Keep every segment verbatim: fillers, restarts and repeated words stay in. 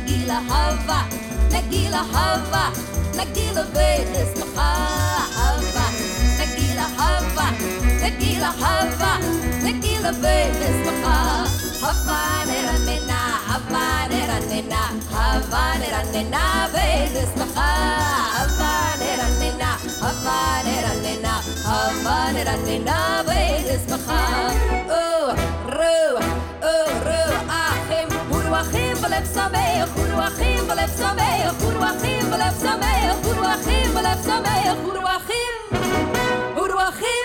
Nagila hava, Nagila hava, Nagila ve'es macha hava, Nagila hava, Nagila hava, Nagila ve'es macha. Havanera nena, Havanera nena, Havanera nena ve'es macha. Havanera nena, Havanera nena, Havanera nena ve'es macha. Oh, ru, oh, ru, achim, huru achim v'lev sameach, huru achim v'lev sameach, huru achim v'lev sameach, huru achim v'lev sameach, huru achim, huru achim.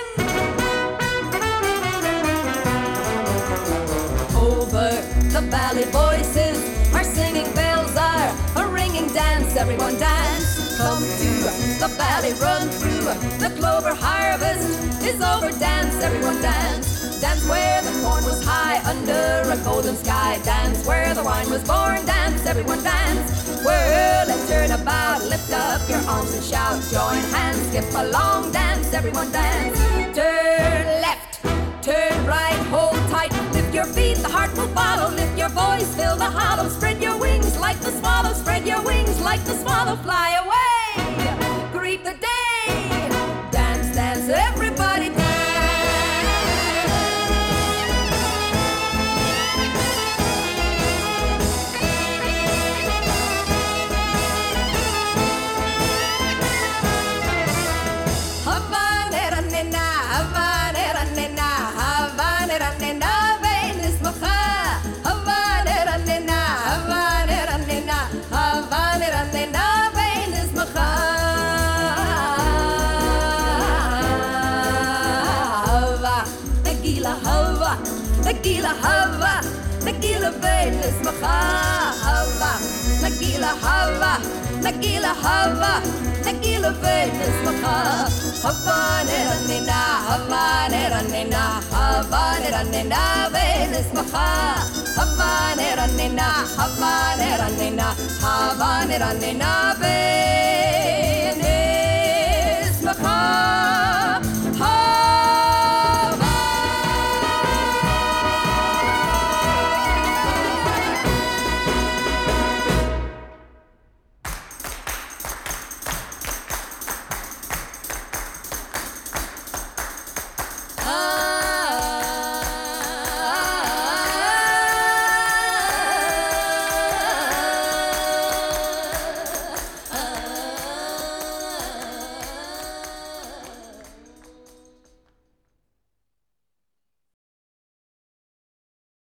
Over the valley voices are singing, bells are a ringing, dance, everyone dance. Come to the valley, run through the clover harvest is over, dance, everyone dance. Dance where the corn was high under a golden sky, dance where the wine was born, dance, everyone dance. Whirl and turn about, lift up your arms and shout, join hands, skip along, dance, everyone dance. Turn left, turn right, hold tight, lift your feet, the heart will follow, lift your voice, fill the hollow, spread your wings like the swallow, spread your wings like the swallow, fly away, greet the day, dance, dance, everybody dance. Havanera nena, Havanera nena, Havanera nena ve'es macha. Havanera nena, Havanera nena, Havanera nena ve'es macha. Hava, Nagila hava, Nagila hava, Nagila ve'es macha. Hava, Nagila hava, Nagila hava, Nagila ve'es macha. Havanera nena, Havanera nena, Havanera nena ve'es macha. Havanera nena, Havanera nena, Havanera nena ve'es